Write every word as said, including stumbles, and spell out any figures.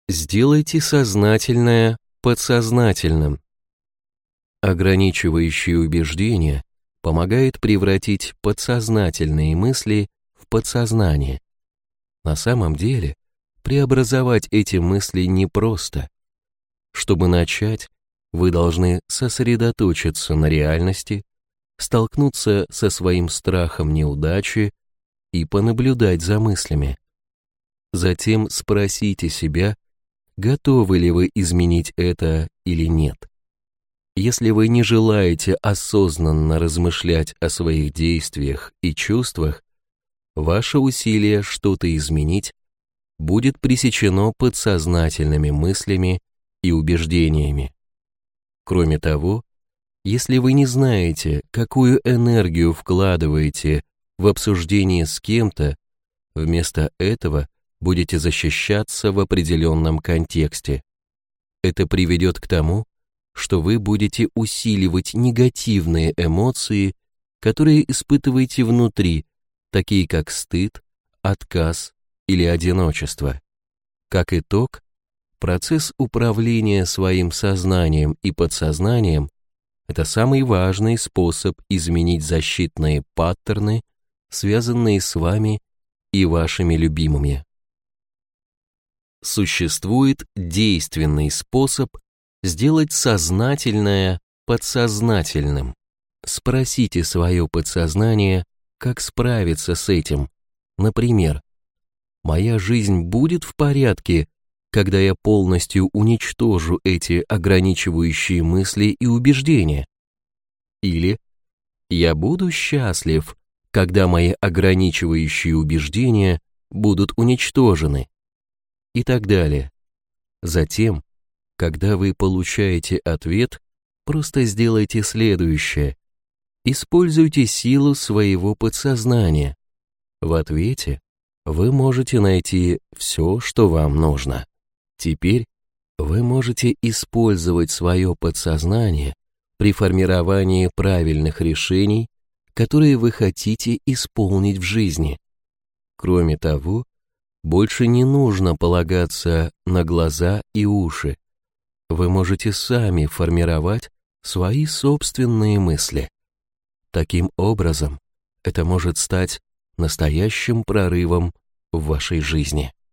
Сделайте сознательное подсознательным. Ограничивающие убеждения помогают превратить подсознательные мысли в подсознание. На самом деле, преобразовать эти мысли непросто. Чтобы начать, вы должны сосредоточиться на реальности, столкнуться со своим страхом неудачи и понаблюдать за мыслями. Затем спросите себя, готовы ли вы изменить это или нет. Если вы не желаете осознанно размышлять о своих действиях и чувствах, ваше усилие что-то изменить будет пресечено подсознательными мыслями и убеждениями. Кроме того, если вы не знаете, какую энергию вкладываете в обсуждение с кем-то, вместо этого будете защищаться в определенном контексте. Это приведет к тому, что вы будете усиливать негативные эмоции, которые испытываете внутри, такие как стыд, отказ или одиночество. Как итог, процесс управления своим сознанием и подсознанием – это самый важный способ изменить защитные паттерны, связанные с вами и вашими любимыми. Существует действенный способ сделать сознательное подсознательным. Спросите свое подсознание, как справиться с этим. Например, «Моя жизнь будет в порядке, когда я полностью уничтожу эти ограничивающие мысли и убеждения?» Или «Я буду счастлив, когда мои ограничивающие убеждения будут уничтожены?» И так далее. Затем, когда вы получаете ответ, просто сделайте следующее. Используйте силу своего подсознания. В ответе вы можете найти все, что вам нужно. Теперь вы можете использовать свое подсознание при формировании правильных решений, которые вы хотите исполнить в жизни. Кроме того, больше не нужно полагаться на глаза и уши. Вы можете сами формировать свои собственные мысли. Таким образом, это может стать настоящим прорывом в вашей жизни.